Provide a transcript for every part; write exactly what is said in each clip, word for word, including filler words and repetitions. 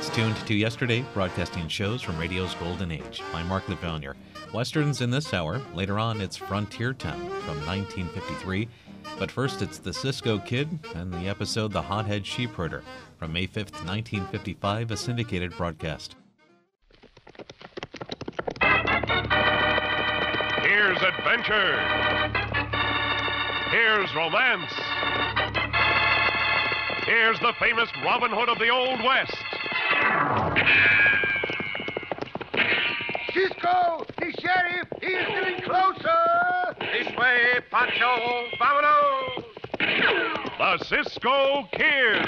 It's tuned to yesterday, broadcasting shows from radio's golden age. I'm Mark LaValliere. Westerns in this hour. Later on, it's Frontier Town from nineteen fifty-three. But first, it's the Cisco Kid and the episode The Hothead Sheepherder from May fifth, nineteen fifty-five, a syndicated broadcast. Here's adventure. Here's romance. Here's the famous Robin Hood of the Old West. Cisco, the sheriff, he is getting closer. This way, Pancho, vámonos. The Cisco Kid.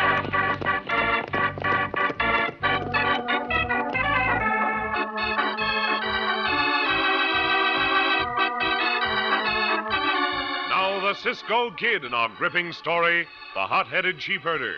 Now the Cisco Kid in our gripping story, The Hot-Headed Sheepherder.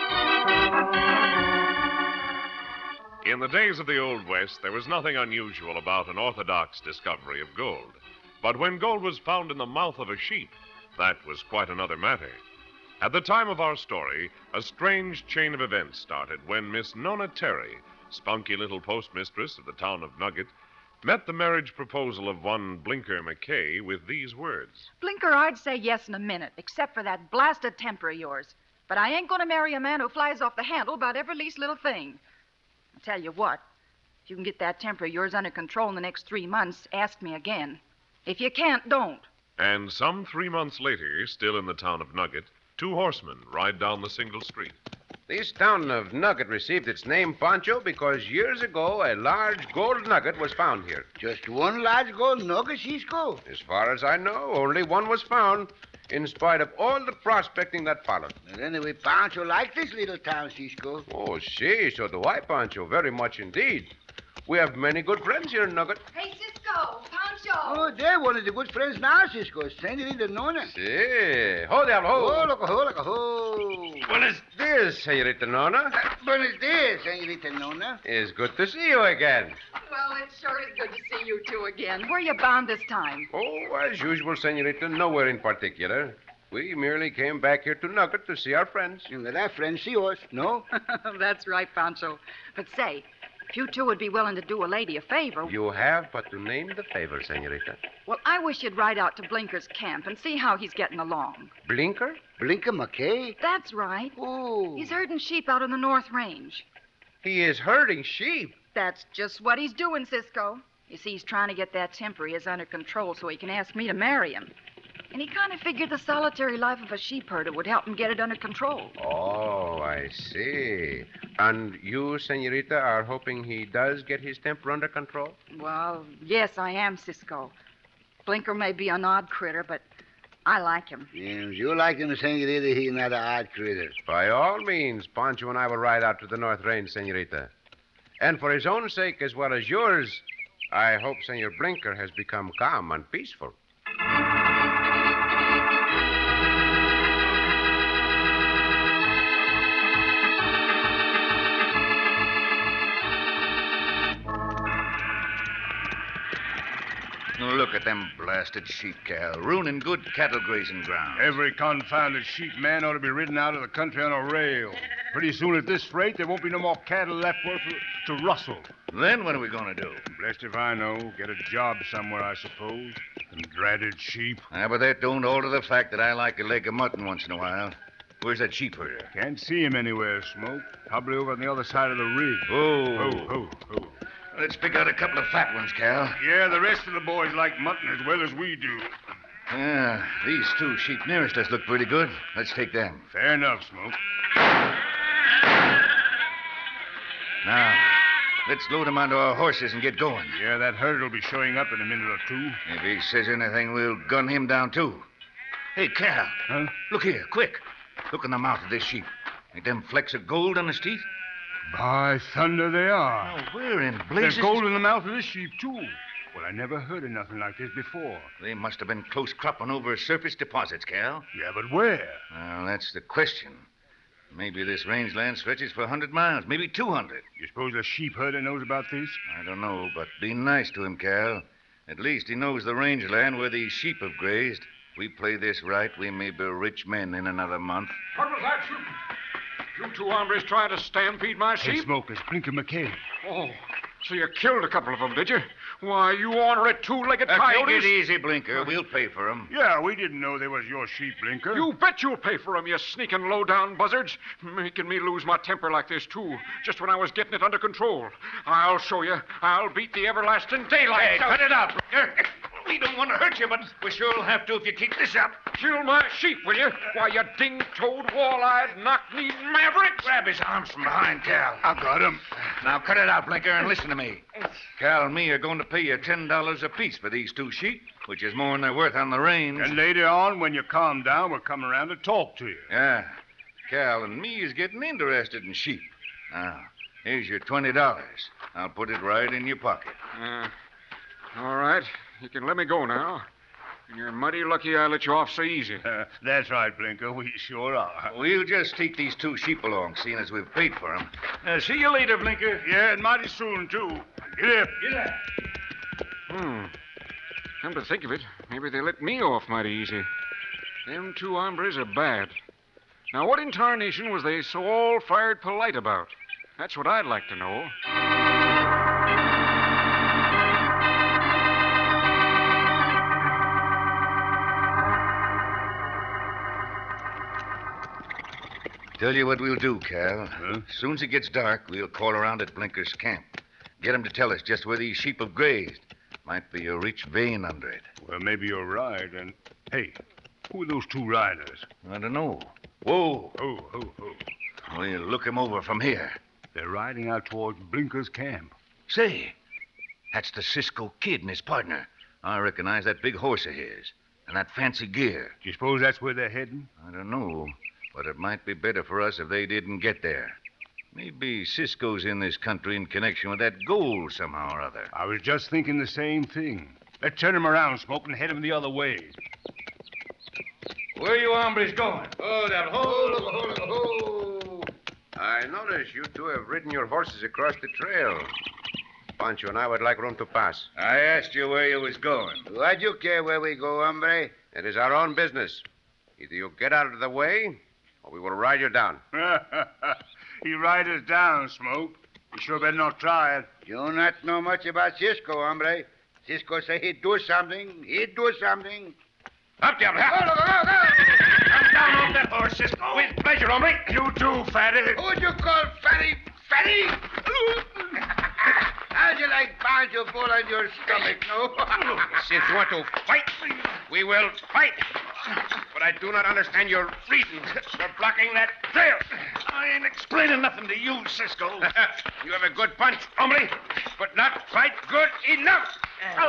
In the days of the Old West, there was nothing unusual about an orthodox discovery of gold. But when gold was found in the mouth of a sheep, that was quite another matter. At the time of our story, a strange chain of events started when Miss Nona Terry, spunky little postmistress of the town of Nugget, met the marriage proposal of one Blinker McKay with these words. Blinker, I'd say yes in a minute, except for that blasted temper of yours. But I ain't going to marry a man who flies off the handle about every least little thing. I'll tell you what, if you can get that temper of yours under control in the next three months, ask me again. If you can't, don't. And some three months later, still in the town of Nugget, two horsemen ride down the single street. This town of Nugget received its name, Pancho, because years ago a large gold nugget was found here. Just one large gold nugget, Cisco? As far as I know, only one was found, in spite of all the prospecting that followed. Well, anyway, Pancho likes this little town, Cisco. Oh, see, so do I, Pancho, very much indeed. We have many good friends here in Nugget. Hey, Cisco, Pancho. Oh, they're one of the good friends now, Cisco. Senorita Nona. Si. Ho, diablo, ho. Oh, look, ho, look, ho. Buenos dias, Senorita Nona. Buenos dias, Senorita Nona. It's good to see you again. Well, it sure is good to see you two again. Where you bound this time? Oh, as usual, Senorita, nowhere in particular. We merely came back here to Nugget to see our friends. And let our friends see us, no? That's right, Pancho. But say, if you two would be willing to do a lady a favor... You have but to name the favor, Senorita. Well, I wish you'd ride out to Blinker's camp and see how he's getting along. Blinker? Blinker McKay? That's right. Oh. He's herding sheep out in the North Range. He is herding sheep. That's just what he's doing, Cisco. You see, he's trying to get that temper he has under control so he can ask me to marry him. And he kind of figured the solitary life of a sheep herder would help him get it under control. Oh, I see. And you, Senorita, are hoping he does get his temper under control? Well, yes, I am, Cisco. Blinker may be an odd critter, but I like him. Yes, you like him, Senorita. He's not an odd critter. By all means, Pancho and I will ride out to the North Range, Senorita. And for his own sake as well as yours, I hope Senor Blinker has become calm and peaceful. Look at them blasted sheep, Cal, ruining good cattle grazing ground. Every confounded sheep man ought to be ridden out of the country on a rail. Pretty soon at this rate, there won't be no more cattle left for for- to rustle. Then what are we going to do? Blessed if I know. Get a job somewhere, I suppose. Them dratted sheep. Ah, but that don't alter the fact that I like a leg of mutton once in a while. Where's that sheep herder? Can't see him anywhere, Smoke. Probably over on the other side of the ridge. Oh. Oh, oh, oh. Let's pick out a couple of fat ones, Cal. Yeah, the rest of the boys like mutton as well as we do. Yeah, these two sheep nearest us look pretty good. Let's take them. Fair enough, Smoke. Now, let's load them onto our horses and get going. Yeah, that herd will be showing up in a minute or two. If he says anything, we'll gun him down, too. Hey, Cal. Huh? Look here, quick. Look in the mouth of this sheep. Ain't them flecks of gold on his teeth? By thunder, they are. Now, where in blazes... There's gold in the mouth of this sheep, too. Well, I never heard of nothing like this before. They must have been close cropping over surface deposits, Cal. Yeah, but where? Well, that's the question. Maybe this rangeland stretches for a hundred miles, maybe two hundred. You suppose the sheep herder knows about this? I don't know, but be nice to him, Cal. At least he knows the rangeland where these sheep have grazed. If we play this right, we may be rich men in another month. What was that shooting? You two hombres trying to stampede my Hey, sheep? Smoke, it's Blinker McKay. Oh, so you killed a couple of them, did you? Why, you ornery two-legged Uh, take coyotes. it easy, Blinker. We'll pay for 'em. Yeah, we didn't know they was your sheep, Blinker. You bet you'll pay for 'em, you sneaking low-down buzzards. Making me lose my temper like this, too, just when I was getting it under control. I'll show you. I'll beat the everlasting daylight. Hey, out- cut it out, Blinker. We don't want to hurt you, but we sure'll have to if you keep this up. Kill my sheep, will you? Why, you ding-toed, wall-eyed, knock-kneed maverick. Grab his arms from behind, Cal. I got him. Now cut it out, Blinker, and listen to me. Cal and me are going to pay you ten dollars apiece for these two sheep, which is more than they're worth on the range. And later on, when you calm down, we'll come around to talk to you. Yeah, Cal and me is getting interested in sheep. Now, here's your twenty dollars. I'll put it right in your pocket. Uh, all right. You can let me go now. And you're mighty lucky I let you off so easy. Uh, that's right, Blinker. We sure are. We'll just take these two sheep along, seeing as we've paid for them. Uh, see you later, Blinker. Yeah, and mighty soon, too. Get up. Get up. Hmm. Come to think of it, maybe they let me off mighty easy. Them two hombres are bad. Now, what in tarnation was they so all-fired polite about? That's what I'd like to know. Tell you what we'll do, Cal. Huh? As soon as it gets dark, we'll call around at Blinker's camp. Get him to tell us just where these sheep have grazed. Might be a rich vein under it. Well, maybe you're right. And, hey, who are those two riders? I don't know. Whoa. Oh, oh, oh. We'll look him over from here. They're riding out towards Blinker's camp. Say, that's the Cisco Kid and his partner. I recognize that big horse of his and that fancy gear. Do you suppose that's where they're heading? I don't know, but it might be better for us if they didn't get there. Maybe Cisco's in this country in connection with that gold somehow or other. I was just thinking the same thing. Let's turn him around, Smoke, and head him the other way. Where you hombres going? Oh, that ho, ho, ho. I notice you two have ridden your horses across the trail. Pancho and I would like room to pass. I asked you where you was going. Why do you care where we go, hombre? It is our own business. Either you get out of the way, or we will ride you down. He ride us down, Smoke. You sure better not try it. You not know much about Cisco, hombre. Cisco say he'd do something. He'd do something. Up, Diablo. Go, go, go, go. Come down off that horse, Cisco. With pleasure, hombre. You too, fatty. Who'd you call fatty? Fatty? How'd you like Pancho full on your stomach, no? Since you want to fight, we will fight. But I do not understand your reasons for blocking that trail. I ain't explaining nothing to you, Cisco. You have a good punch, hombre, but not quite good enough.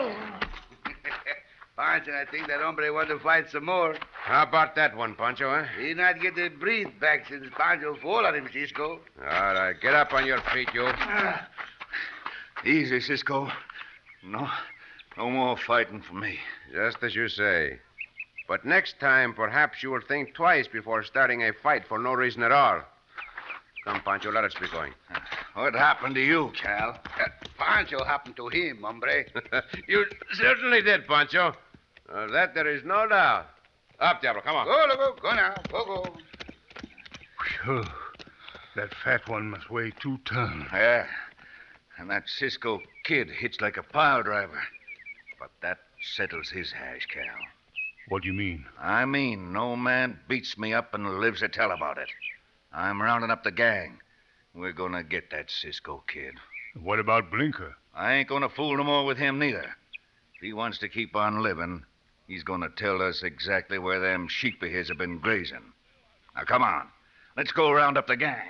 Pancho, I think that hombre want to fight some more. How about that one, Pancho, huh? He not get the breathe back since Pancho fall on him, Cisco. All right, get up on your feet, you. Easy, Cisco. No, no more fighting for me. Just as you say. But next time, perhaps you will think twice before starting a fight for no reason at all. Come, Pancho, let us be going. What happened to you, Cal? Pancho happened to him, hombre. You certainly did, Pancho. Uh, that there is no doubt. Up, Diablo, come on. Go, go, go now. Go, go. Whew. That fat one must weigh two tons. Yeah. And that Cisco Kid hits like a pile driver. But that settles his hash, Cal. What do you mean? I mean, no man beats me up and lives to tell about it. I'm rounding up the gang. We're gonna get that Cisco Kid. What about Blinker? I ain't gonna fool no more with him, neither. If he wants to keep on living, he's gonna tell us exactly where them sheep of his have been grazing. Now, come on. Let's go round up the gang.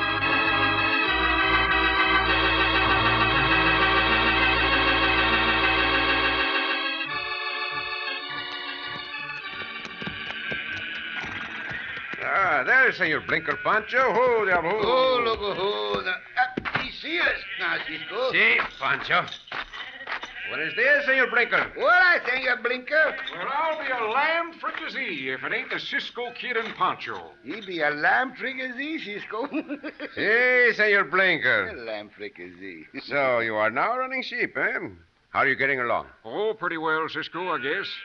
Ah, there's Senor Blinker, Pancho. Ho, Diablo. ho. Oh, look, oh, the, uh, he see us now, Cisco. Si, Pancho. Buenos dias, Senor Blinker. What I think, a blinker? Well, I'll be a lamb fricassee if it ain't the Cisco Kid and Pancho. He be a lamb fricassee, Cisco. Si, Senor A Blinker. lamb fricassee. So you are now running sheep, eh? How are you getting along? Oh, pretty well, Cisco, I guess.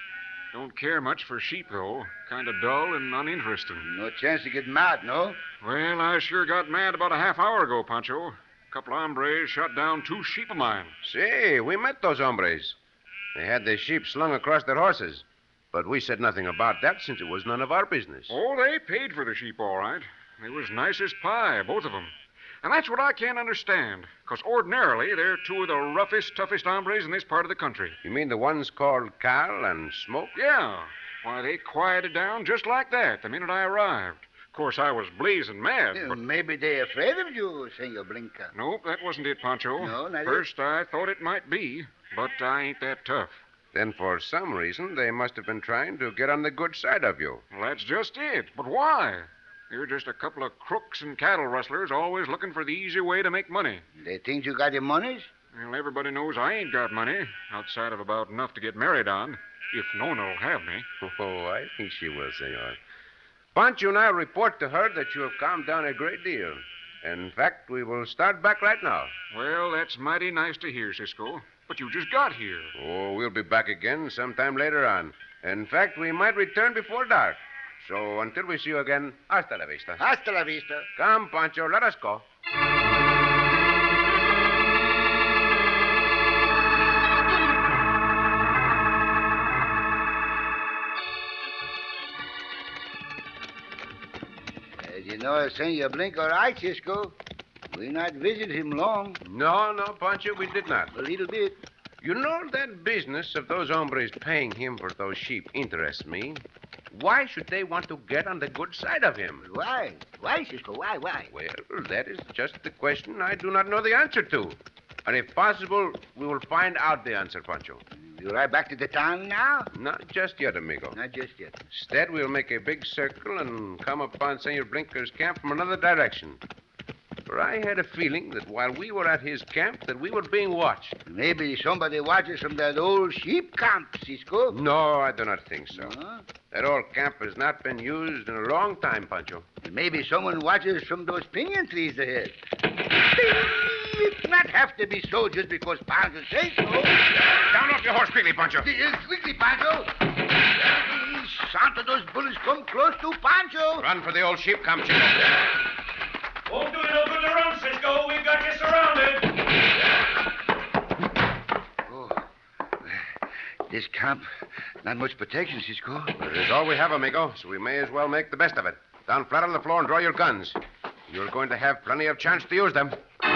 Don't care much for sheep, though. Kind of dull and uninteresting. No chance to get mad, no? Well, I sure got mad about a half hour ago, Pancho. A couple of hombres shot down two sheep of mine. See, we met those hombres. They had their sheep slung across their horses. But we said nothing about that since it was none of our business. Oh, they paid for the sheep, all right. They was nice as pie, both of them. And that's what I can't understand, because ordinarily they're two of the roughest, toughest hombres in this part of the country. You mean the ones called Cal and Smoke? Yeah. Why, they quieted down just like that the minute I arrived. Of course, I was blazing mad, Yeah, but... Maybe they're afraid of you, Senor Blinker. Nope, that wasn't it, Pancho. No, not it? First, I thought it might be, but I ain't that tough. Then for some reason, they must have been trying to get on the good side of you. Well, that's just it. But why? You're just a couple of crooks and cattle rustlers always looking for the easy way to make money. They think you got your monies? Well, everybody knows I ain't got money, outside of about enough to get married on, if Nona'll have me. Oh, I think she will, senor. Pancho and I report to her that you have calmed down a great deal. In fact, we will start back right now. Well, that's mighty nice to hear, Cisco. But you just got here. Oh, we'll be back again sometime later on. In fact, we might return before dark. So until we see you again, hasta la vista. Hasta la vista. Come, Pancho, let us go. As you know, Senor Blink, all right, Cisco. We not visit him long. No, no, Pancho, we did not. A little bit. You know, that business of those hombres paying him for those sheep interests me. Why should they want to get on the good side of him? Why? Why, Cisco? Why, why? Well, that is just the question I do not know the answer to. And if possible, we will find out the answer, Pancho. You right back to the town now? Not just yet, amigo. Not just yet. Instead, we'll make a big circle and come upon Senor Blinker's camp from another direction. For I had a feeling that while we were at his camp, that we were being watched. Maybe somebody watches from that old sheep camp, Cisco. No, I do not think so. Huh? That old camp has not been used in a long time, Pancho. Maybe someone watches from those pinyon trees ahead. It not have to be so just because Pancho says so. Down off your horse quickly, Pancho. Yes, quickly, Pancho. Santa, those bullets come close to Pancho. Run for the old sheep camp, Chico. Won't do you no good to run, Cisco. We've got you surrounded. Oh, this camp, not much protection, Cisco. It is all we have, amigo, so we may as well make the best of it. Down flat on the floor and draw your guns. You're going to have plenty of chance to use them.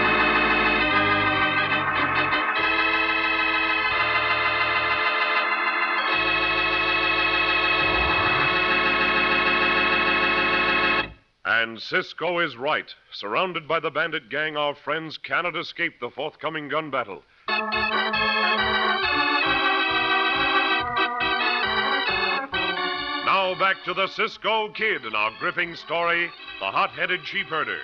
And Cisco is right. Surrounded by the bandit gang, our friends cannot escape the forthcoming gun battle. Now back to the Cisco Kid and our gripping story, The Hot-Headed Sheep Herder.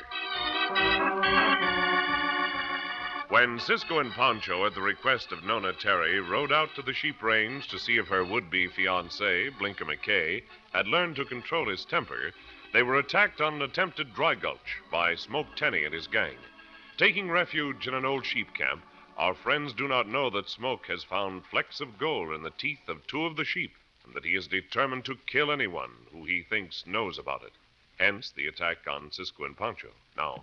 When Cisco and Pancho, at the request of Nona Terry, rode out to the sheep range to see if her would-be fiancé, Blinker McKay, had learned to control his temper, they were attacked on an attempted dry gulch by Smoke Tenney and his gang. Taking refuge in an old sheep camp, our friends do not know that Smoke has found flecks of gold in the teeth of two of the sheep, and that he is determined to kill anyone who he thinks knows about it. Hence the attack on Cisco and Pancho. Now,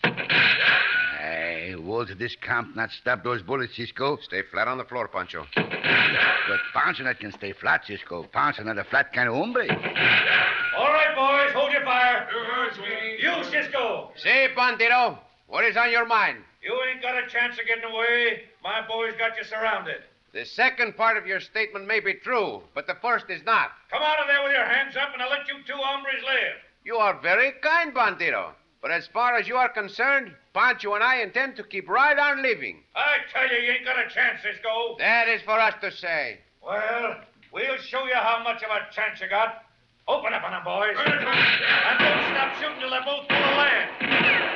Hey, wall to this camp not stop those bullets, Cisco. Stay flat on the floor, Pancho. But Pancho not can stay flat, Cisco. Pancho not a flat kind of hombre. All right, boys, hold your fire. You, Cisco. Say, Bandito, what is on your mind? You ain't got a chance of getting away. My boys got you surrounded. The second part of your statement may be true, but the first is not. Come out of there with your hands up, and I'll let you two hombres live. You are very kind, Bandito. But as far as you are concerned, Pancho and I intend to keep right on living. I tell you, you ain't got a chance, Cisco. That is for us to say. Well, we'll show you how much of a chance you got. Open up on them, boys. And don't stop shooting till they're both full of land.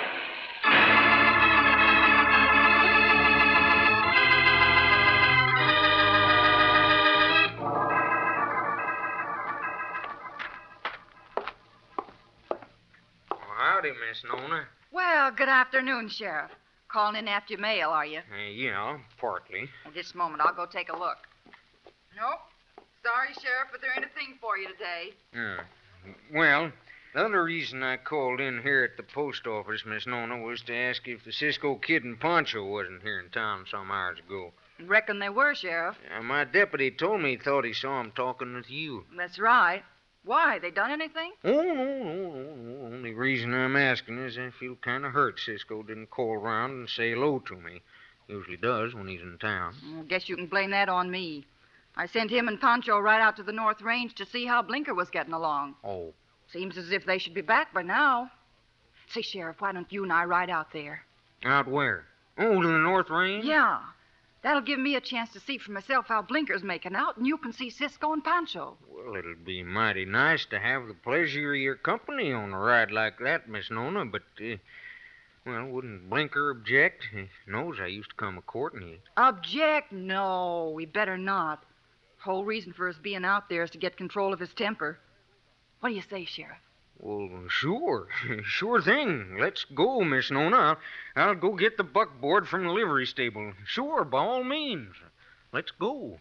Howdy, Miss Nona. Well, good afternoon, Sheriff. Calling in after your mail, are you? Uh, yeah, partly. At this moment, I'll go take a look. Nope. Sorry, Sheriff, but there ain't a thing for you today. Yeah. Well, the other reason I called in here at the post office, Miss Nona, was to ask if the Cisco Kid and Pancho wasn't here in town some hours ago. Reckon they were, Sheriff. Uh, my deputy told me he thought he saw 'em talking with you. That's right. Why? They done anything? Oh, no, no, no, no. Only reason I'm asking is I feel kind of hurt Cisco didn't call around and say hello to me. Usually does when he's in town. I guess you can blame that on me. I sent him and Pancho right out to the North Range to see how Blinker was getting along. Oh. Seems as if they should be back by now. Say, Sheriff, why don't you and I ride out there? Out where? Oh, to the North Range? Yeah. That'll give me a chance to see for myself how Blinker's making out, and you can see Cisco and Pancho. Well, it'll be mighty nice to have the pleasure of your company on a ride like that, Miss Nona, but, uh, well, wouldn't Blinker object? He knows I used to come a-courting you. Object? No, we better not. Whole reason for us being out there is to get control of his temper. What do you say, Sheriff? Well, sure. Sure thing. Let's go, Miss Nona. I'll, I'll go get the buckboard from the livery stable. Sure, by all means. Let's go.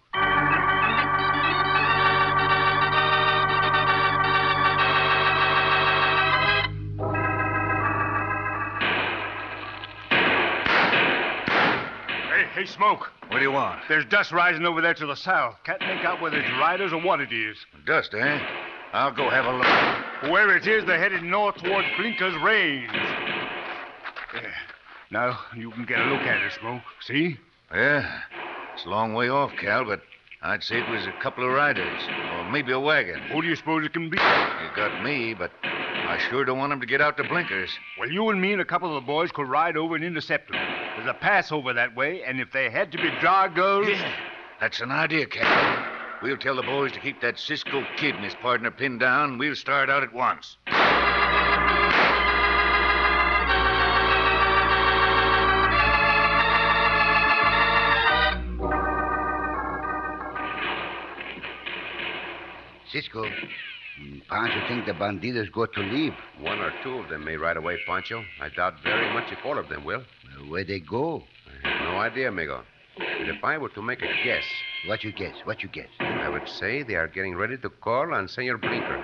Hey, hey, Smoke. What do you want? There's dust rising over there to the south. Can't make out whether it's riders or what it is. Dust, eh? I'll go have a look. Whoever it is, they're headed north toward Blinker's range. There. Now, you can get a look at it, Smoke. See? Yeah. It's a long way off, Cal, but I'd say it was a couple of riders, or maybe a wagon. Who do you suppose it can be? You got me, but I sure don't want them to get out to Blinkers. Well, you and me and a couple of the boys could ride over and intercept them. There's a pass over that way, and if they had to be dry girls... Yeah, that's an idea, Cal. We'll tell the boys to keep that Cisco Kid and his partner pinned down, and we'll start out at once. Cisco, Pancho think the bandidos got to leave. One or two of them may ride away, Pancho. I doubt very much if all of them will. Well, where they go? I have no idea, amigo. But if I were to make a guess... What you guess? What you guess? I would say they are getting ready to call on Senor Blinker.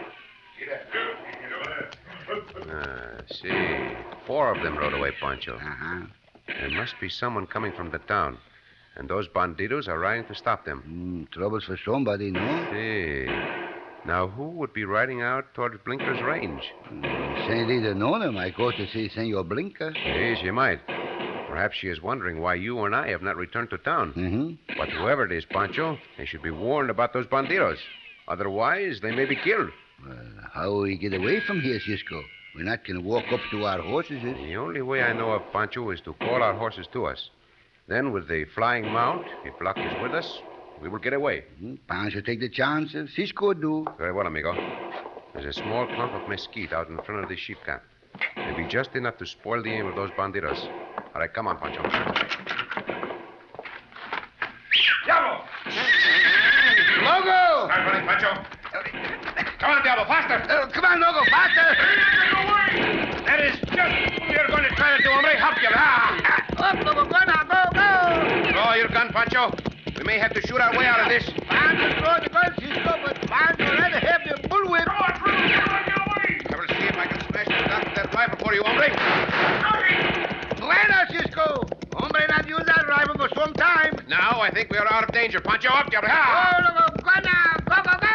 Uh, see. Four of them rode away, Pancho. Uh-huh. There must be someone coming from the town. And those bandidos are riding to stop them. Mm, troubles for somebody, no? See. Now, who would be riding out towards Blinker's range? Mm, Senorita Nona might go to see Senor Blinker. Yes, she might. Perhaps she is wondering why you and I have not returned to town. Mm-hmm. But whoever it is, Pancho, they should be warned about those bandidos. Otherwise, they may be killed. Well, how will we get away from here, Cisco? We're not going to walk up to our horses. Eh? The only way I know of, Pancho, is to call our horses to us. Then, with the flying mount, if luck is with us, we will get away. Mm-hmm. Pancho take the chances. Cisco do. Very well, amigo. There's a small clump of mesquite out in front of the sheep camp. Maybe just enough to spoil the aim of those bandidos. All right, come on, Pancho. Diablo! Logo! Start running, Pancho. Come on, Diablo, faster! Uh, come on, Logo, faster! That is just what you're going to try to do, hombre. Hop you. Ah! Up, Logo, go now, go, go! Draw your gun, Pancho. We may have to shoot our way out of this. Pancho, throw the gun, Cisco, but Pancho, rather have the bullwhip. Throw it, throw it, throw it, get away! I will see if I can smash the gun with that rifle for you, hombre. Buena, Cisco. Hombre not use that rifle for some time. Now I think we are out of danger. Pancho, up, Diablo. Oh, Ah! Logo, go now, go, go, go!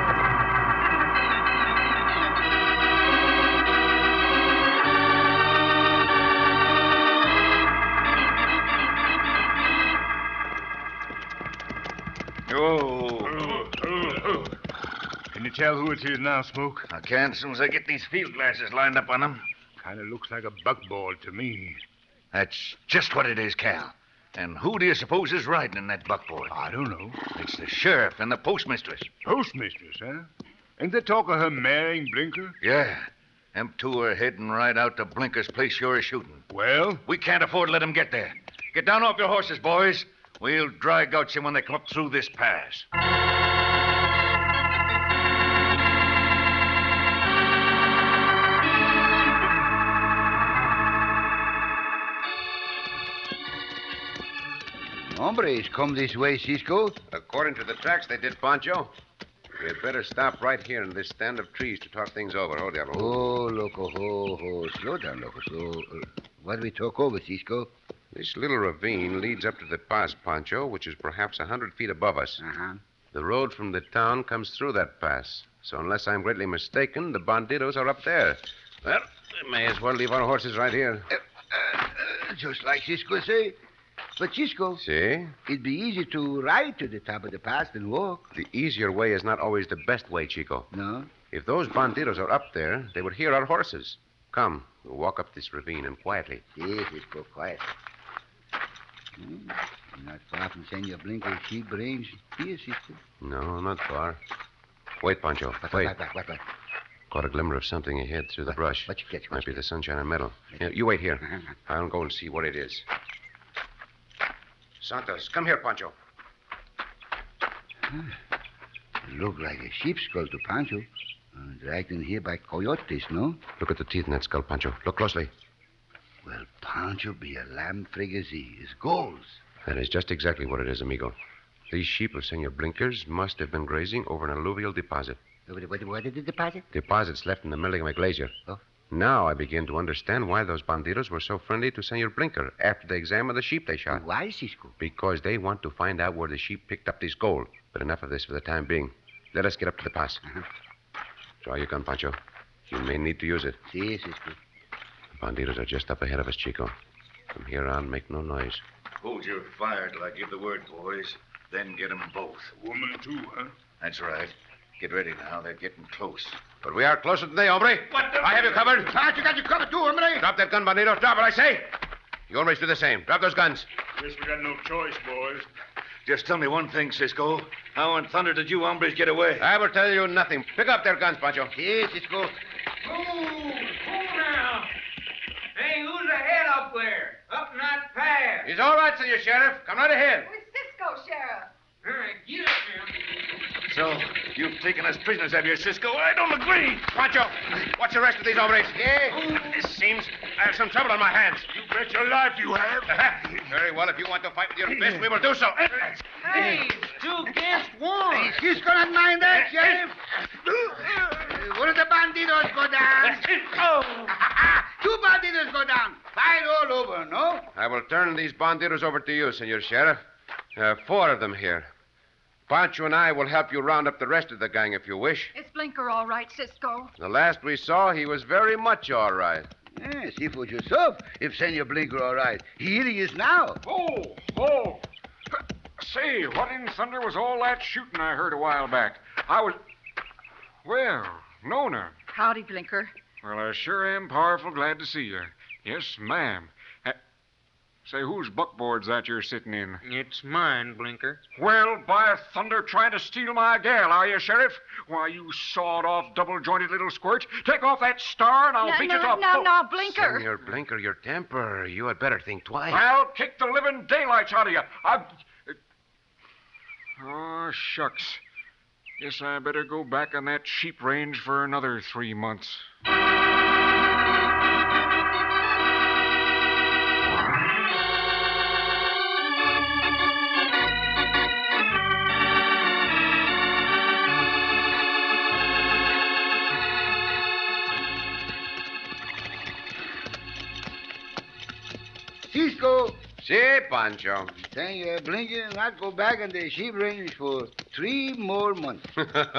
Oh. Can you tell who it is now, Smoke? I can as soon as I get these field glasses lined up on them. Kind of looks like a buckboard to me. That's just what it is, Cal. And who do you suppose is riding in that buckboard? I don't know. It's the sheriff and the postmistress. Postmistress, huh? Ain't there talk of her marrying Blinker? Yeah. Them two are heading right out to Blinker's place you're shooting. Well? We can't afford to let them get there. Get down off your horses, boys. We'll dry gulch them when they come up through this pass. Hombres come this way, Cisco. According to the tracks, they did, Pancho. We'd better stop right here in this stand of trees to talk things over. Oh, Diablo. Oh, loco, ho, ho. Slow down, loco. Slow. Uh, what do we talk over, Cisco? This little ravine leads up to the pass, Pancho, which is perhaps a hundred feet above us. Uh-huh. The road from the town comes through that pass. So unless I'm greatly mistaken, the bandidos are up there. Well, we may as well leave our horses right here. Uh, uh, uh, just like Cisco say. But, Cisco, See? it'd be easy to ride to the top of the pass than walk. The easier way is not always the best way, Chico. No? If those bandidos are up there, they would hear our horses. Come, we'll walk up this ravine and quietly. Yes, Cisco, quiet. Hmm. Not far from Senor Blinker's sheep range here, Cisco. No, not far. Wait, Pancho. What, Wait. what, what, what, what? Caught a glimmer of something ahead through the brush. What you catch? Might be the sunshine and metal. Yeah, you wait here. Uh-huh. I'll go and see what it is. Santos, come here, Pancho. Look like a sheep skull to Pancho. Uh, dragged in here by coyotes, no? Look at the teeth in that skull, Pancho. Look closely. Well, Pancho be a lamb frigazy. It's goals. That is just exactly what it is, amigo. These sheep of Senor Blinkers must have been grazing over an alluvial deposit. What, what, what did the deposit? Deposits left in the Milligan Glacier. Oh? Now I begin to understand why those bandidos were so friendly to Senor Blinker after they examined the sheep they shot. Why, Cisco? Because they want to find out where the sheep picked up this gold. But enough of this for the time being. Let us get up to the pass. Uh-huh. Draw your gun, Pancho. You may need to use it. Si, Cisco. The bandidos are just up ahead of us, Chico. From here on, make no noise. Hold your fire till I give the word, boys. Then get 'em both. Woman, too, huh? That's right. Get ready now. They're getting close. But we are closer than they, hombre. What the... I have you covered. Pancho got you covered, too, hombre. Drop that gun, bandido. Drop it, I say. You hombres do the same. Drop those guns. Guess we got no choice, boys. Just tell me one thing, Cisco. How in thunder did you hombres get away? I will tell you nothing. Pick up their guns, Pancho. Si, Cisco. Move! Move now! Hey, who's ahead up there? Up in that path. He's all right, Senor Sheriff. Come right ahead. With Cisco, Sheriff. All right, get up now. So, you've taken us prisoners, have you, Cisco? I don't agree. Pancho, what's the rest of these hombres? Yeah. This seems I have some trouble on my hands. You bet your life you have. Very well. If you want to fight with your fist, we will do so. Hey, two against one. Hey, Cisco not mind that, Sheriff. Uh, one of the bandidos go down. Oh. Two bandidos go down. Fight all over, no? I will turn these bandidos over to you, Senor Sheriff. Uh, four of them here. Pancho and I will help you round up the rest of the gang if you wish. Is Blinker all right, Cisco? The last we saw, he was very much all right. Yeah, see for yourself if Senor Blinker all right. Here he is now. Oh, oh. Say, what in thunder was all that shooting I heard a while back? I was... Well, Nona. Howdy, Blinker. Well, I sure am powerful glad to see you. Yes, ma'am. Ha- Say, whose buckboard's that you're sitting in? It's mine, Blinker. Well, by thunder, trying to steal my gal, are you, Sheriff? Why, you sawed-off, double-jointed little squirt. Take off that star, and I'll no, beat no, you to a no, pulp. no, Blinker. Senor Blinker, your temper. You had better think twice. I'll kick the living daylights out of you. I... Oh, shucks. Guess I better go back on that sheep range for another three months. Cisco, Si, Pancho. Senor Blinker not go back on the sheep range for three more months.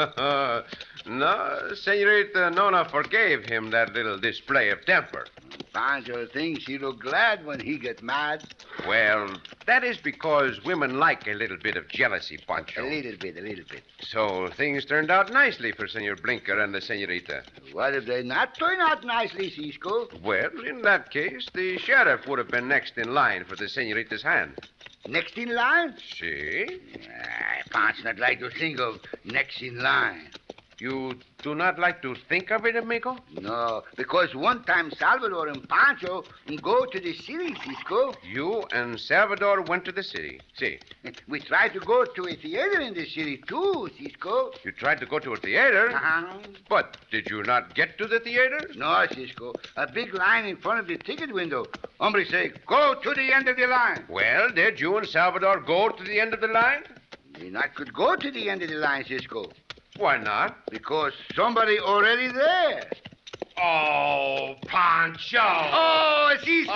No, Senorita Nona forgave him that little display of temper. Pancho thinks he look glad when he get mad. Well, that is because women like a little bit of jealousy, Pancho. A little bit, a little bit. So things turned out nicely for Senor Blinker and the Senorita. What if they not turn out nicely, Cisco? Well, in that case, the sheriff would have been next in line for the Senorita's hand. Next in line? See? Ah, Pancho not like to think of next in line. You do not like to think of it, amigo? No, because one time Salvador and Pancho go to the city, Cisco. You and Salvador went to the city. See? We tried to go to a theater in the city, too, Cisco. You tried to go to a theater? Uh-huh. But did you not get to the theater? No, Cisco. A big line in front of the ticket window. Hombre say, go to the end of the line. Well, did you and Salvador go to the end of the line? We not could go to the end of the line, Cisco. Why not? Because somebody already there. Oh, Pancho! Oh, Cisco!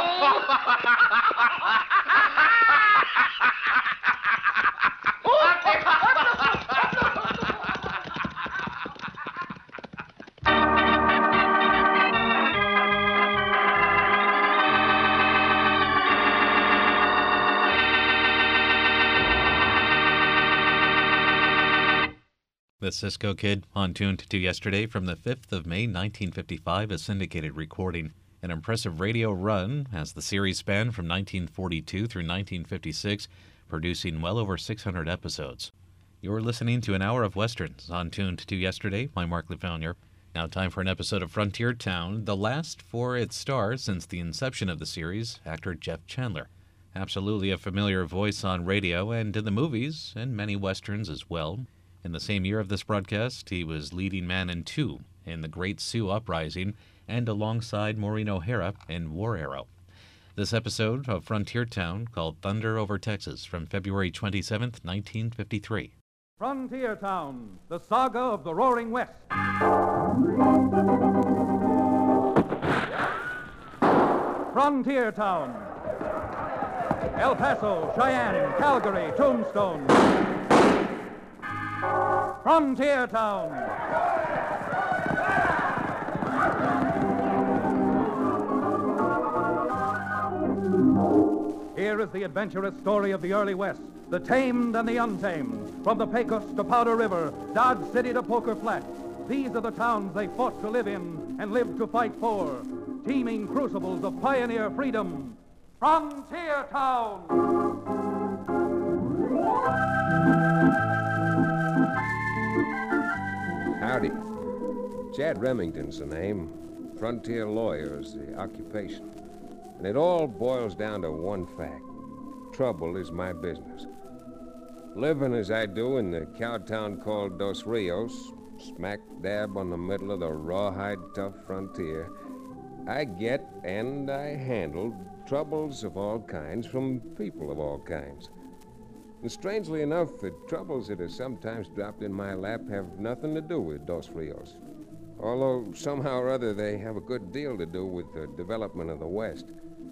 The Cisco Kid, on Tune to Yesterday from the fifth of May, nineteen fifty-five, a syndicated recording. An impressive radio run as the series spanned from nineteen forty-two through nineteen fifty-six, producing well over six hundred episodes. You're listening to an hour of Westerns on Tune to Yesterday. I'm Mark LeFaunier. Now time for an episode of Frontier Town, the last for its star since the inception of the series, actor Jeff Chandler. Absolutely a familiar voice on radio and in the movies, and many Westerns as well. In the same year of this broadcast, he was leading man in two in The Great Sioux Uprising and alongside Maureen O'Hara in War Arrow. This episode of Frontier Town, called Thunder Over Texas, from February twenty-seventh, nineteen fifty-three. Frontier Town, the saga of the Roaring West. Frontier Town. El Paso, Cheyenne, Calgary, Tombstone. Frontier Town. Here is the adventurous story of the early West, the tamed and the untamed. From the Pecos to Powder River, Dodge City to Poker Flat. These are the towns they fought to live in and lived to fight for. Teeming crucibles of pioneer freedom. Frontier Town. Howdy. Chad Remington's the name. Frontier lawyer is the occupation. And it all boils down to one fact. Trouble is my business. Living as I do in the cow town called Dos Rios, smack dab on the middle of the rawhide tough frontier, I get and I handle troubles of all kinds from people of all kinds. And strangely enough, the troubles that are sometimes dropped in my lap have nothing to do with Dos Rios. Although somehow or other they have a good deal to do with the development of the West.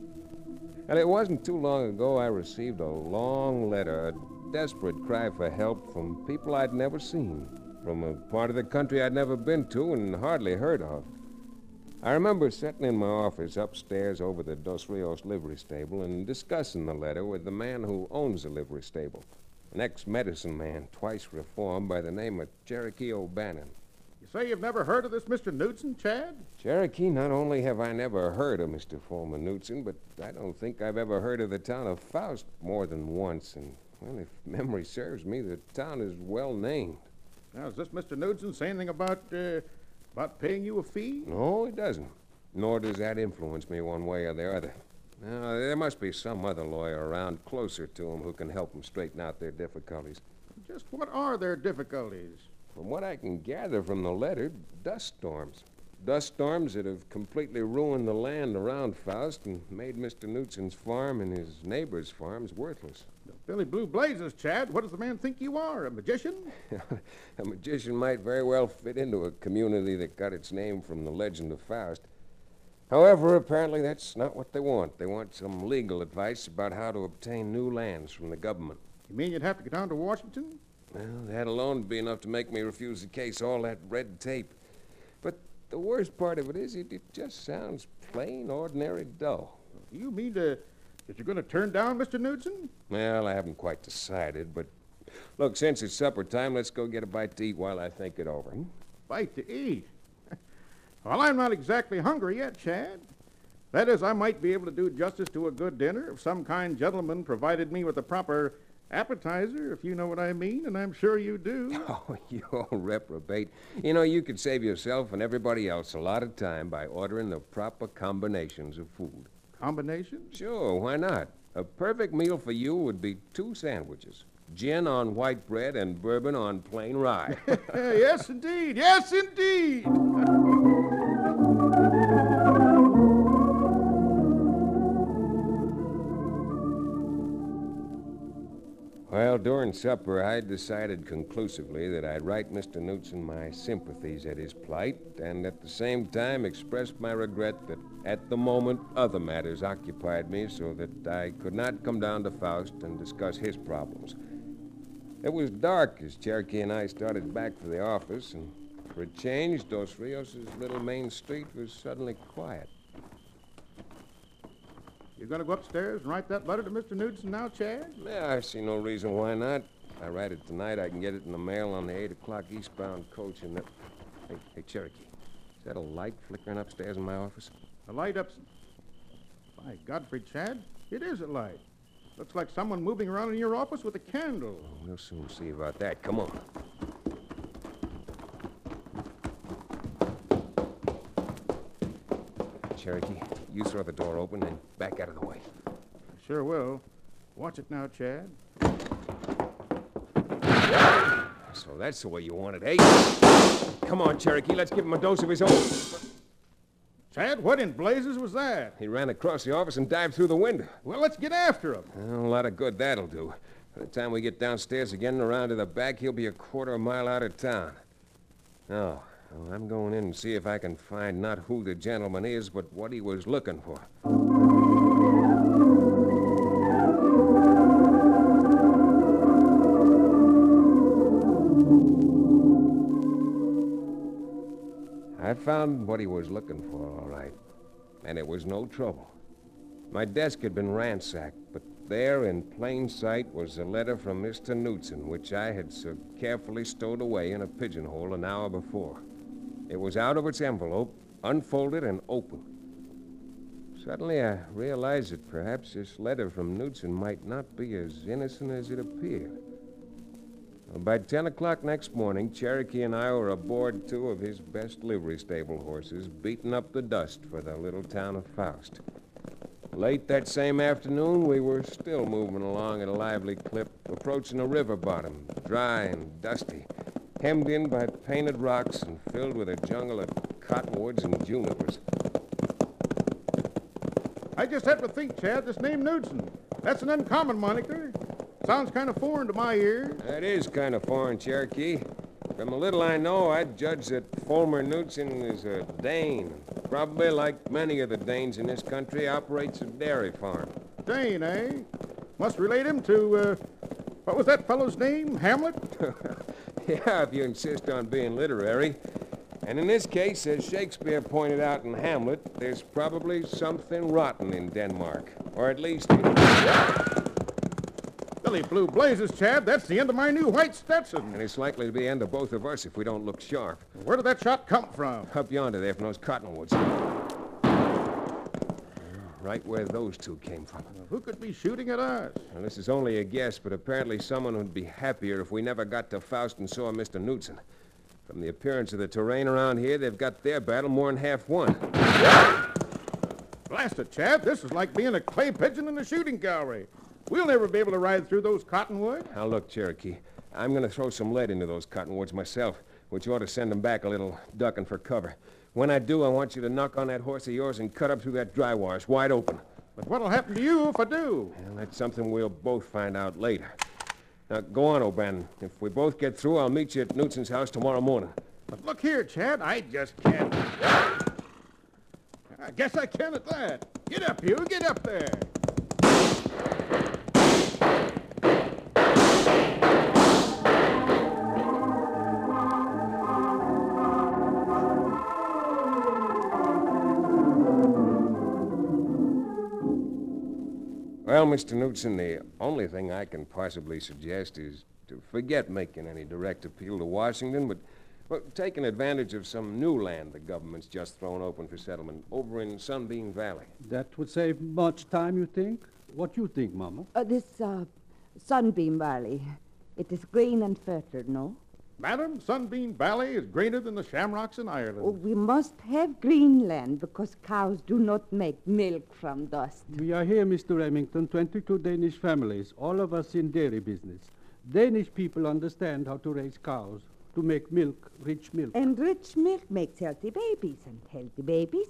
And it wasn't too long ago I received a long letter, a desperate cry for help from people I'd never seen, from a part of the country I'd never been to and hardly heard of. I remember sitting in my office upstairs over the Dos Rios livery stable and discussing the letter with the man who owns the livery stable, an ex-medicine man, twice reformed, by the name of Cherokee O'Bannon. You say you've never heard of this Mister Knudsen, Chad? Cherokee, not only have I never heard of Mister Foreman Knudsen, but I don't think I've ever heard of the town of Faust more than once. And, well, if memory serves me, the town is well named. Now, does this Mister Knudsen say anything about, uh, about paying you a fee? No, it doesn't. Nor does that influence me one way or the other. Now, there must be some other lawyer around closer to him who can help them straighten out their difficulties. Just what are their difficulties? From what I can gather from the letter, dust storms. Dust storms that have completely ruined the land around Faust and made Mister Knudsen's farm and his neighbors' farms worthless. Billy Blue Blazes, Chad. What does the man think you are, a magician? A magician might very well fit into a community that got its name from the legend of Faust. However, apparently that's not what they want. They want some legal advice about how to obtain new lands from the government. You mean you'd have to go down to Washington? Well, that alone would be enough to make me refuse the case, all that red tape. But the worst part of it is it, it just sounds plain, ordinary dull. You mean to, that you're going to turn down Mister Knudsen? Well, I haven't quite decided, but look, since it's supper time, let's go get a bite to eat while I think it over. Hmm? Bite to eat? Well, I'm not exactly hungry yet, Chad. That is, I might be able to do justice to a good dinner if some kind gentleman provided me with a proper appetizer, if you know what I mean, and I'm sure you do. Oh, you old reprobate. You know, you could save yourself and everybody else a lot of time by ordering the proper combinations of food. Combinations? Sure, why not? A perfect meal for you would be two sandwiches. Gin on white bread and bourbon on plain rye. Yes, indeed. Yes, indeed. Well, during supper, I decided conclusively that I'd write Mister Knudsen my sympathies at his plight and at the same time express my regret that at the moment other matters occupied me so that I could not come down to Faust and discuss his problems. It was dark as Cherokee and I started back for the office, and for a change, Dos Rios' little main street was suddenly quiet. You gonna go upstairs and write that letter to Mister Knudsen now, Chad? Yeah, I see no reason why not. If I write it tonight, I can get it in the mail on the eight o'clock eastbound coach and the... Hey, hey, Cherokee, is that a light flickering upstairs in my office? A light up... By Godfrey, Chad, it is a light. Looks like someone moving around in your office with a candle. Oh, we'll soon see about that. Come on. Cherokee, you throw the door open and back out of the way. I sure will. Watch it now, Chad. So that's the way you want it, eh? Come on, Cherokee, let's give him a dose of his own. Chad, what in blazes was that? He ran across the office and dived through the window. Well, let's get after him. Well, a lot of good that'll do. By the time we get downstairs again and around to the back, he'll be a quarter of a mile out of town. Now, well, I'm going in and see if I can find not who the gentleman is, but what he was looking for. I found what he was looking for, all right. And it was no trouble. My desk had been ransacked, but there in plain sight was a letter from Mister Knudsen, which I had so carefully stowed away in a pigeonhole an hour before. It was out of its envelope, unfolded and open. Suddenly I realized that perhaps this letter from Knudsen might not be as innocent as it appeared. By ten o'clock next morning, Cherokee and I were aboard two of his best livery stable horses, beating up the dust for the little town of Faust. Late that same afternoon, we were still moving along at a lively clip, approaching a river bottom, dry and dusty, hemmed in by painted rocks and filled with a jungle of cottonwoods and junipers. I just had to think, Chad, this name Knudsen. That's an uncommon moniker. Sounds kind of foreign to my ears. That is kind of foreign, Cherokee. From the little I know, I'd judge that Fulmer Knudsen is a Dane. Probably, like many of the Danes in this country, operates a dairy farm. Dane, eh? Must relate him to, uh, what was that fellow's name? Hamlet? Yeah, if you insist on being literary. And in this case, as Shakespeare pointed out in Hamlet, there's probably something rotten in Denmark. Or at least... Billy Blue Blazes, Chad, that's the end of my new white Stetson. And it's likely to be the end of both of us if we don't look sharp. Where did that shot come from? Up yonder there from those cottonwoods. Right where those two came from. Well, who could be shooting at us? Well, this is only a guess, but apparently someone would be happier if we never got to Faust and saw Mister Knudsen. From the appearance of the terrain around here, they've got their battle more than half won. Blast it, Chad. This is like being a clay pigeon in a shooting gallery. We'll never be able to ride through those cottonwoods. Now, look, Cherokee, I'm going to throw some lead into those cottonwoods myself, which ought to send them back a little, ducking for cover. When I do, I want you to knock on that horse of yours and cut up through that dry wires, wide open. But what'll happen to you if I do? Well, that's something we'll both find out later. Now, go on, O'Bannon. If we both get through, I'll meet you at Knudsen's house tomorrow morning. But look here, Chad, I just can't. I guess I can at that. Get up, you. Get up there. Well, Mister Knudsen, the only thing I can possibly suggest is to forget making any direct appeal to Washington, but well, taking advantage of some new land the government's just thrown open for settlement over in Sunbeam Valley. That would save much time, you think? What you think, Mama? Uh, this uh, Sunbeam Valley, it is green and fertile, no? Madam, Sunbeam Valley is greener than the shamrocks in Ireland. Oh, we must have green land because cows do not make milk from dust. We are here, Mister Remington, twenty-two Danish families, all of us in dairy business. Danish people understand how to raise cows, to make milk, rich milk. And rich milk makes healthy babies, and healthy babies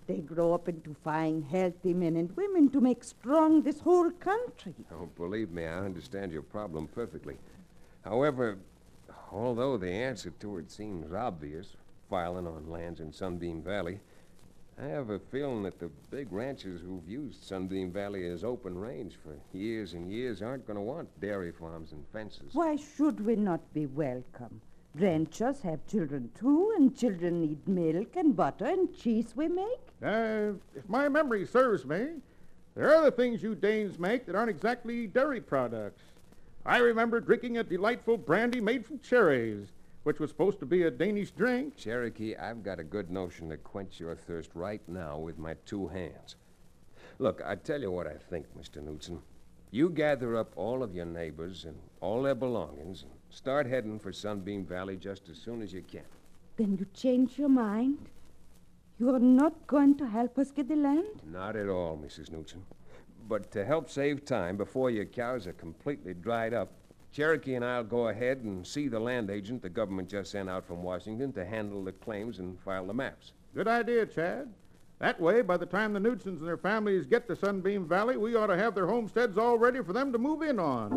They grow up into fine, healthy men and women to make strong this whole country. Oh, believe me, I understand your problem perfectly. However, although the answer to it seems obvious, filing on lands in Sunbeam Valley, I have a feeling that the big ranchers who've used Sunbeam Valley as open range for years and years aren't going to want dairy farms and fences. Why should we not be welcome? Ranchers have children, too, and children need milk and butter and cheese we make. Uh, if my memory serves me, there are other things you Danes make that aren't exactly dairy products. I remember drinking a delightful brandy made from cherries, which was supposed to be a Danish drink. Cherokee, I've got a good notion to quench your thirst right now with my two hands. Look, I tell you what I think, Mister Knudsen. You gather up all of your neighbors and all their belongings and start heading for Sunbeam Valley just as soon as you can. Then you change your mind? You're not going to help us get the land? Not at all, Missus Knudsen. But to help save time before your cows are completely dried up, Cherokee and I'll go ahead and see the land agent the government just sent out from Washington to handle the claims and file the maps. Good idea, Chad. That way, by the time the Knudsen's and their families get to Sunbeam Valley, we ought to have their homesteads all ready for them to move in on.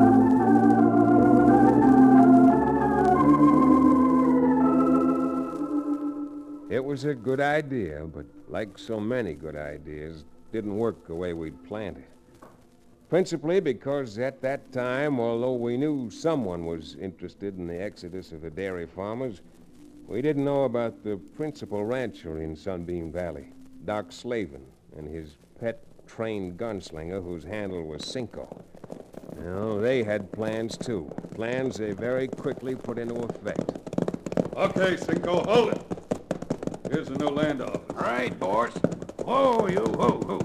It was a good idea, but like so many good ideas, didn't work the way we'd planned it. Principally because at that time, although we knew someone was interested in the exodus of the dairy farmers, we didn't know about the principal rancher in Sunbeam Valley, Doc Slavin, and his pet trained gunslinger whose handle was Cinco. Well, they had plans, too. Plans they very quickly put into effect. Okay, Cinco, hold it. Here's the new land office. All right, boss. Whoa, you, whoa, whoa.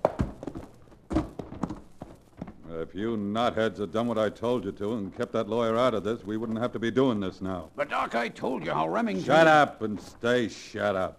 If you knotheads had done what I told you to and kept that lawyer out of this, we wouldn't have to be doing this now. But, Doc, I told you how Remington... Shut up and stay shut up.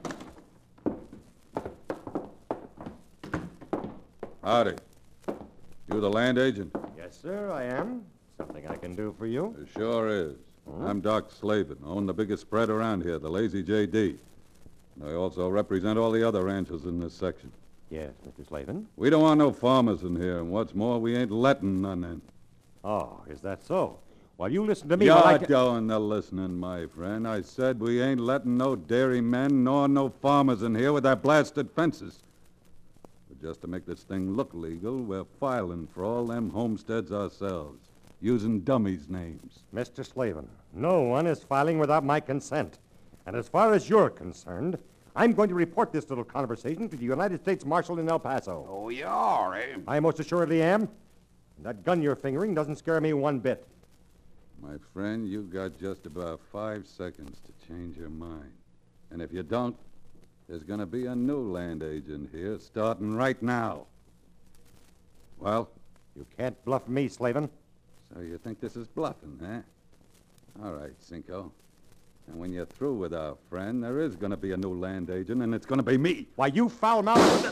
Howdy. You the land agent? Yes, sir, I am. Something I can do for you? It sure is. I'm Doc Slavin, own the biggest spread around here, the Lazy J D. And I also represent all the other ranchers in this section. Yes, Mister Slavin. We don't want no farmers in here, and what's more, we ain't letting none in. Oh, is that so? Well, you listen to me You're while I can... doing the listening, my friend. I said we ain't letting no dairymen nor no farmers in here with their blasted fences. But just to make this thing look legal, we're filing for all them homesteads ourselves, using dummies' names. Mister Slavin, no one is filing without my consent. And as far as you're concerned, I'm going to report this little conversation to the United States Marshal in El Paso. Oh, you are, eh? I most assuredly am. That gun you're fingering doesn't scare me one bit. My friend, you got just about five seconds to change your mind. And if you don't, there's going to be a new land agent here starting right now. Well? You can't bluff me, Slavin. So you think this is bluffing, eh? All right, Cinco. And when you're through with our friend, there is going to be a new land agent, and it's going to be me. Why, you foul-mouthed...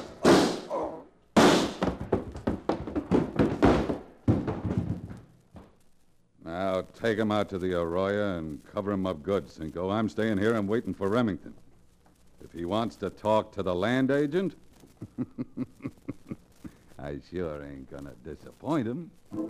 Now, take him out to the Arroyo and cover him up good, Cinco. I'm staying here and waiting for Remington. If he wants to talk to the land agent, I sure ain't going to disappoint him.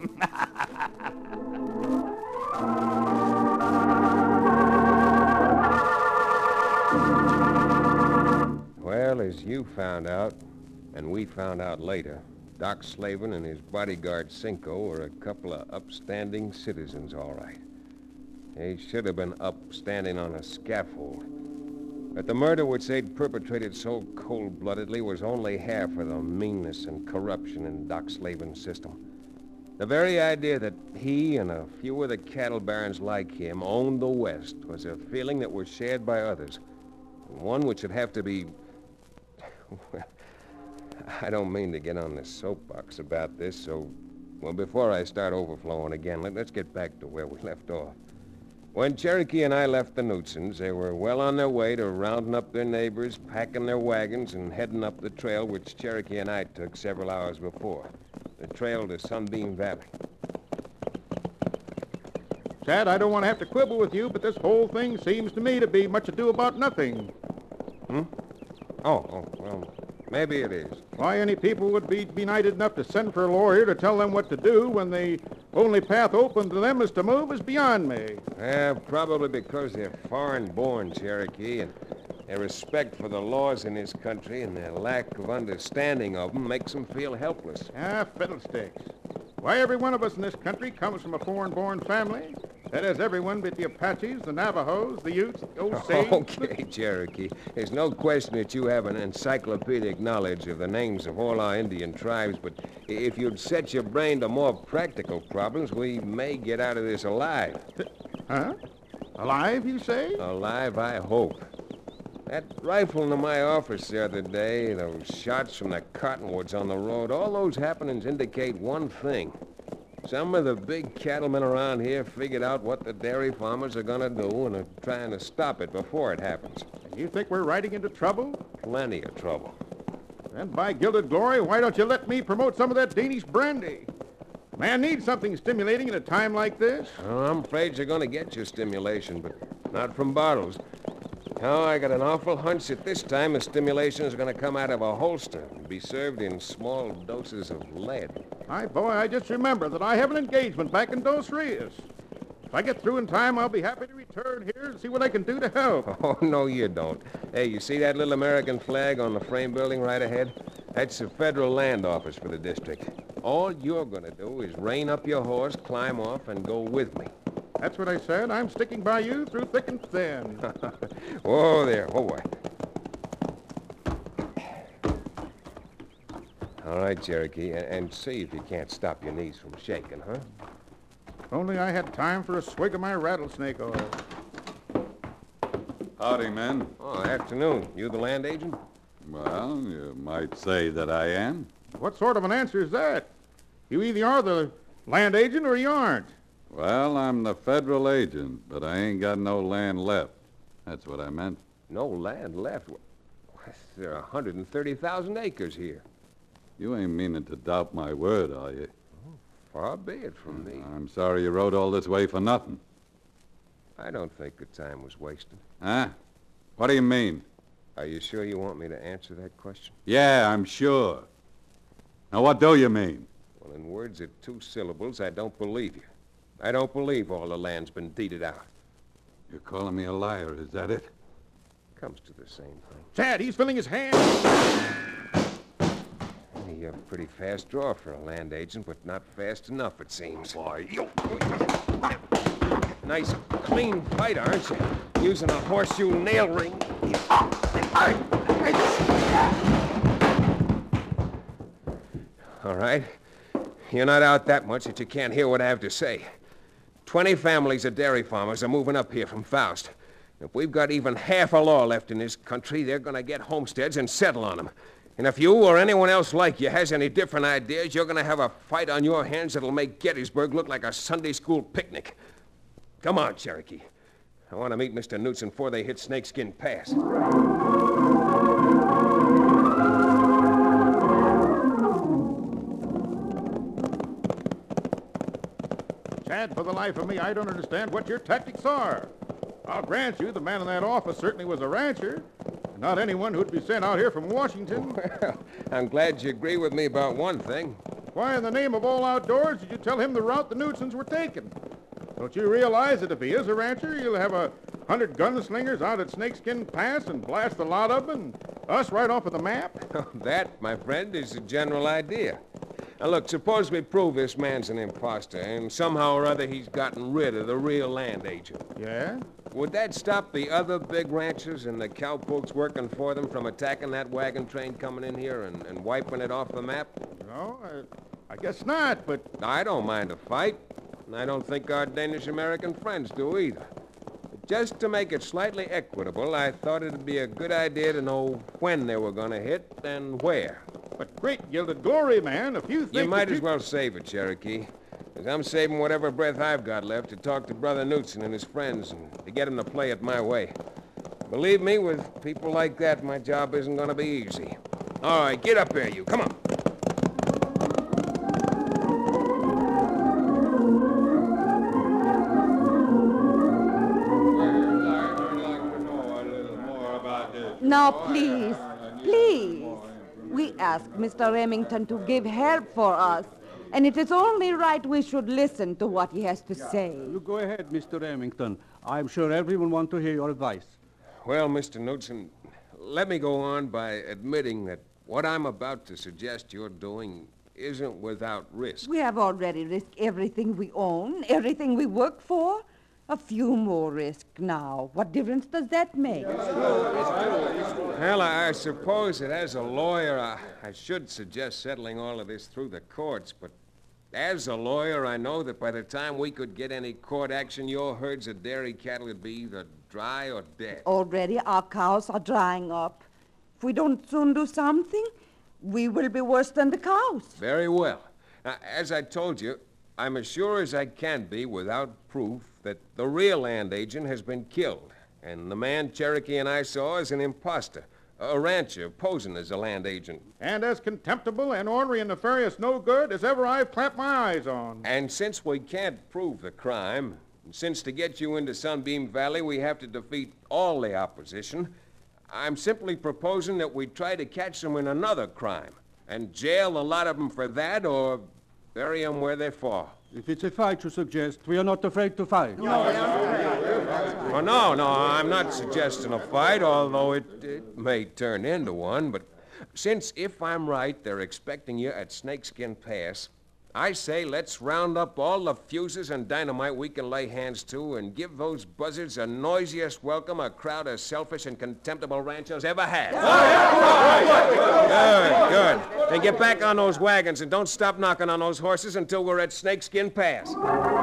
Well, as you found out, and we found out later, Doc Slavin and his bodyguard Cinco were a couple of upstanding citizens, all right. They should have been up standing on a scaffold. But the murder which they'd perpetrated so cold-bloodedly was only half of the meanness and corruption in Doc Slavin's system. The very idea that he and a few of the cattle barons like him owned the West was a feeling that was shared by others, and one which would have to be... Well, I don't mean to get on the soapbox about this, so... Well, before I start overflowing again, let, let's get back to where we left off. When Cherokee and I left the Knutsons, they were well on their way to rounding up their neighbors, packing their wagons, and heading up the trail which Cherokee and I took several hours before. The trail to Sunbeam Valley. Chad, I don't want to have to quibble with you, but this whole thing seems to me to be much ado about nothing. Hmm? Oh, oh, well, maybe it is. Why any people would be benighted enough to send for a lawyer to tell them what to do when the only path open to them is to move is beyond me. Yeah, probably because they're foreign-born, Cherokee, and their respect for the laws in this country and their lack of understanding of them makes them feel helpless. Ah, fiddlesticks. Why, every one of us in this country comes from a foreign-born family. That is, everyone but the Apaches, the Navajos, the Utes, the Osage. Okay, Cherokee. There's no question that you have an encyclopedic knowledge of the names of all our Indian tribes, but if you'd set your brain to more practical problems, we may get out of this alive. Huh? Alive, you say? Alive, I hope. That rifle in my office the other day, those shots from the cottonwoods on the road, all those happenings indicate one thing. Some of the big cattlemen around here figured out what the dairy farmers are going to do and are trying to stop it before it happens. And you think we're riding into trouble? Plenty of trouble. Then, by gilded glory, why don't you let me promote some of that Danish brandy? Man needs something stimulating at a time like this. Oh, I'm afraid you're going to get your stimulation, but not from bottles. Oh, I got an awful hunch that this time the stimulation is going to come out of a holster and be served in small doses of lead. Hi, boy, I just remember that I have an engagement back in Dos Rios. If I get through in time, I'll be happy to return here and see what I can do to help. Oh, no, you don't. Hey, you see that little American flag on the frame building right ahead? That's the federal land office for the district. All you're going to do is rein up your horse, climb off, and go with me. That's what I said. I'm sticking by you through thick and thin. Whoa there. Whoa, boy. All right, Cherokee, and, and see if you can't stop your knees from shaking, huh? If only I had time for a swig of my rattlesnake oil. Howdy, men. Oh, afternoon. You the land agent? Well, you might say that I am. What sort of an answer is that? You either are the land agent or you aren't. Well, I'm the federal agent, but I ain't got no land left. That's what I meant. No land left? There are one hundred thirty thousand acres here. You ain't meaning to doubt my word, are you? Oh, far be it from me. I'm sorry you rode all this way for nothing. I don't think the time was wasted. Huh? What do you mean? Are you sure you want me to answer that question? Yeah, I'm sure. Now, what do you mean? Well, in words of two syllables, I don't believe you. I don't believe all the land's been deeded out. You're calling me a liar, is that it? Comes to the same thing. Chad, he's filling his hand. You're a pretty fast draw for a land agent, but not fast enough, it seems. Boy, nice, clean fight, aren't you? Using a horseshoe nail ring. All right. You're not out that much that you can't hear what I have to say. Twenty families of dairy farmers are moving up here from Faust. If we've got even half a law left in this country, they're going to get homesteads and settle on them. And if you or anyone else like you has any different ideas, you're going to have a fight on your hands that'll make Gettysburg look like a Sunday school picnic. Come on, Cherokee. I want to meet Mister Knudsen before they hit Snakeskin Pass. Chad, for the life of me, I don't understand what your tactics are. I'll grant you the man in that office certainly was a rancher. Not anyone who'd be sent out here from Washington. Well, I'm glad you agree with me about one thing. Why in the name of all outdoors did you tell him the route the Knudsens were taking? Don't you realize that if he is a rancher, you'll have a hundred gunslingers out at Snakeskin Pass and blast the lot of them and us right off of the map? That, my friend, is the general idea. Now, look, suppose we prove this man's an imposter, and somehow or other he's gotten rid of the real land agent. Yeah? Would that stop the other big ranchers and the cowpokes working for them from attacking that wagon train coming in here and, and wiping it off the map? No, I, I guess not, but... I don't mind a fight, and I don't think our Danish-American friends do either. But just to make it slightly equitable, I thought it'd be a good idea to know when they were going to hit and where. But great gilded glory, man, if you think... You might you... as well save it, Cherokee. Because I'm saving whatever breath I've got left to talk to Brother Knudsen and his friends and to get them to play it my way. Believe me, with people like that, my job isn't going to be easy. All right, get up there, you. Come on. Now, please, asked Mister Remington to give help for us, and it is only right we should listen to what he has to say. You go ahead, Mister Remington. I'm sure everyone wants to hear your advice. Well, Mister Knudsen, let me go on by admitting that what I'm about to suggest you're doing isn't without risk. We have already risked everything we own, everything we work for. A few more risk now. What difference does that make? Well, I suppose that as a lawyer, I, I should suggest settling all of this through the courts, but as a lawyer, I know that by the time we could get any court action, your herds of dairy cattle would be either dry or dead. Already our cows are drying up. If we don't soon do something, we will be worse than the cows. Very well. Now, as I told you, I'm as sure as I can be without proof that the real land agent has been killed, and the man Cherokee and I saw is an imposter, a rancher posing as a land agent. And as contemptible and ornery and nefarious no good as ever I've clapped my eyes on. And since we can't prove the crime, and since to get you into Sunbeam Valley we have to defeat all the opposition, I'm simply proposing that we try to catch them in another crime, and jail a lot of them for that, or bury them where they fall. If it's a fight you suggest, we are not afraid to fight. No, well, no, no, I'm not suggesting a fight, although it, it may turn into one. But since, if I'm right, they're expecting you at Snakeskin Pass, I say let's round up all the fuses and dynamite we can lay hands to and give those buzzards the noisiest welcome a crowd of selfish and contemptible ranchos ever had. Good, good. Then get back on those wagons and don't stop knocking on those horses until we're at Snakeskin Pass.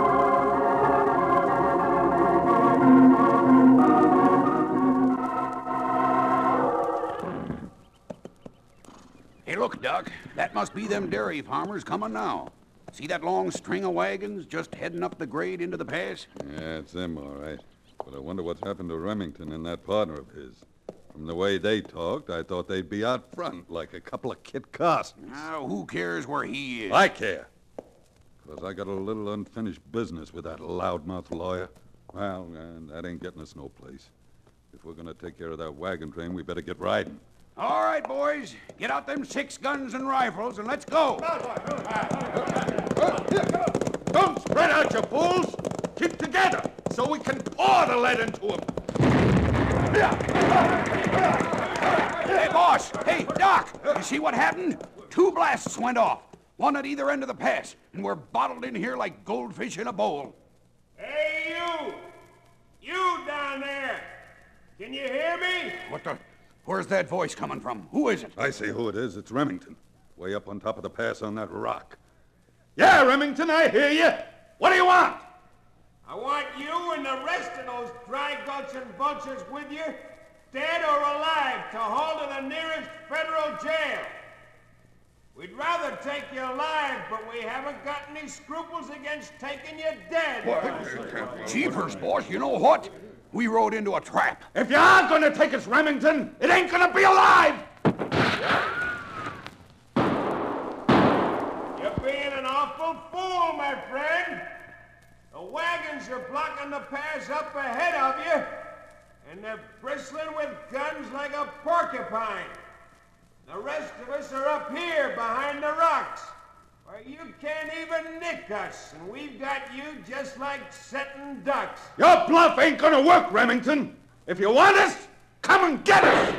Hey, look, Doc. That must be them dairy farmers coming now. See that long string of wagons just heading up the grade into the pass? Yeah, it's them, all right. But I wonder what's happened to Remington and that partner of his. From the way they talked, I thought they'd be out front like a couple of Kit Carsons. Now, who cares where he is? I care. Because I got a little unfinished business with that loudmouth lawyer. Well, and that ain't getting us no place. If we're going to take care of that wagon train, we better get riding. All right, boys. Get out them six guns and rifles and let's go. Don't spread out, you fools! Keep together so we can pour the lead into them. Hey, boss! Hey, Doc! You see what happened? Two blasts went off, one at either end of the pass, and we're bottled in here like goldfish in a bowl. Hey, you! You down there! Can you hear me? What the... Where's that voice coming from? Who is it? I see who it is. It's Remington. Way up on top of the pass on that rock. Yeah, Remington, I hear you. What do you want? I want you and the rest of those dry gulch and vultures with you, dead or alive, to haul to the nearest federal jail. We'd rather take you alive, but we haven't got any scruples against taking you dead. What? Jeepers, boss, you know what? We rode into a trap. If you are going to take us, Remington, it ain't going to be alive! You're being an awful fool, my friend. The wagons are blocking the pass up ahead of you, and they're bristling with guns like a porcupine. The rest of us are up here behind the rocks, where you can't even nick us, and we've got you just like setting ducks. Your bluff ain't gonna work, Remington. If you want us, come and get us!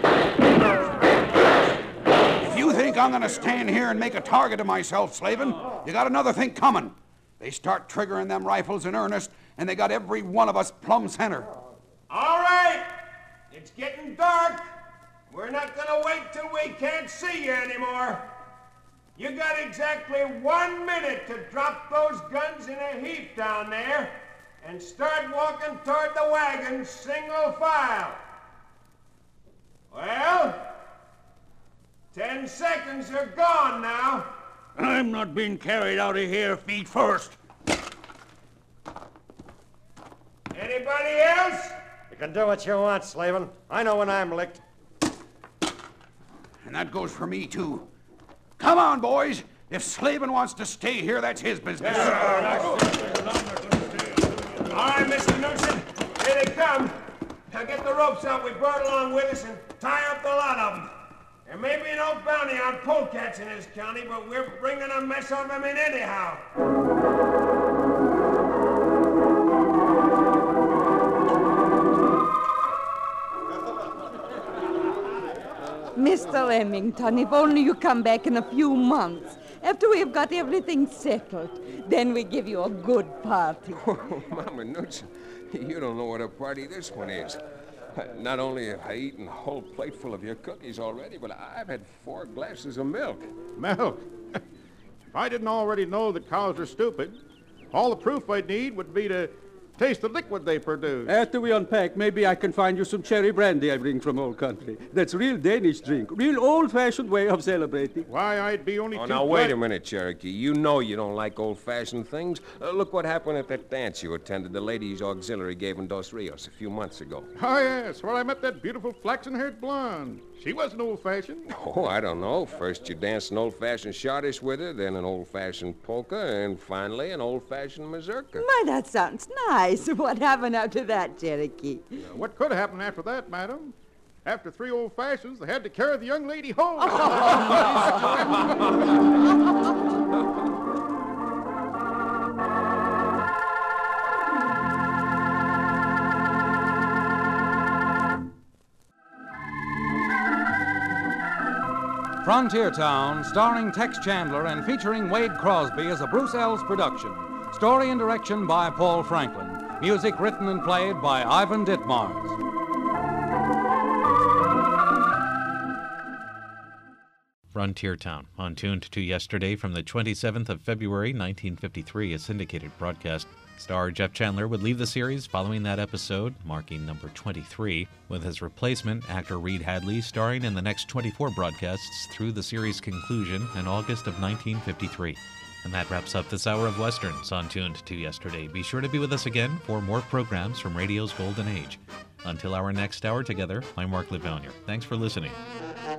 If you think I'm gonna stand here and make a target of myself, Slavin, you got another thing coming. They start triggering them rifles in earnest, and they got every one of us plumb center. All right, it's getting dark. We're not gonna wait till we can't see you anymore. You got exactly one minute to drop those guns in a heap down there and start walking toward the wagon single file. Well, ten seconds are gone now. I'm not being carried out of here feet first. Anybody else? You can do what you want, Slavin. I know when I'm licked. And that goes for me, too. Come on, boys. If Slavin wants to stay here, that's his business. All right, Mister Newsom. Here they come. Now get the ropes out we brought along with us and tie up the lot of them. There may be no bounty on polecats in this county, but we're bringing a mess of them in anyhow. Mister Remington, if only you come back in a few months, after we have got everything settled, then we give you a good party. Oh, Mama Newton, you don't know what a party this one is. Not only have I eaten a whole plateful of your cookies already, but I've had four glasses of milk. Milk? If I didn't already know that cows are stupid, all the proof I'd need would be to taste the liquid they produce. After we unpack, maybe I can find you some cherry brandy I bring from old country. That's real Danish drink, real old-fashioned way of celebrating. Why, I'd be only Oh, too now, glad- wait a minute, Cherokee. You know you don't like old-fashioned things. Uh, look what happened at that dance you attended. The ladies' auxiliary gave in Dos Rios a few months ago. Oh, yes, where I met that beautiful flaxen-haired blonde. She wasn't old-fashioned. Oh, I don't know. First you danced an old-fashioned schottisch with her, then an old-fashioned polka, and finally an old-fashioned mazurka. My, that sounds nice. What happened after that, Cherokee? Now, what could happen after that, madam? After three old fashions, they had to carry the young lady home. Frontier Town, starring Tex Chandler and featuring Wade Crosby as a Bruce Ells production. Story and direction by Paul Franklin. Music written and played by Ivan Ditmars. Frontier Town, on Tuned to Yesterday from the twenty-seventh of February, nineteen fifty-three, a syndicated broadcast. Star Jeff Chandler would leave the series following that episode, marking number twenty-three, with his replacement, actor Reed Hadley, starring in the next twenty-four broadcasts through the series' conclusion in August of nineteen fifty-three. And that wraps up this hour of Westerns on Tuned to Yesterday. Be sure to be with us again for more programs from radio's golden age. Until our next hour together, I'm Mark Levonier. Thanks for listening.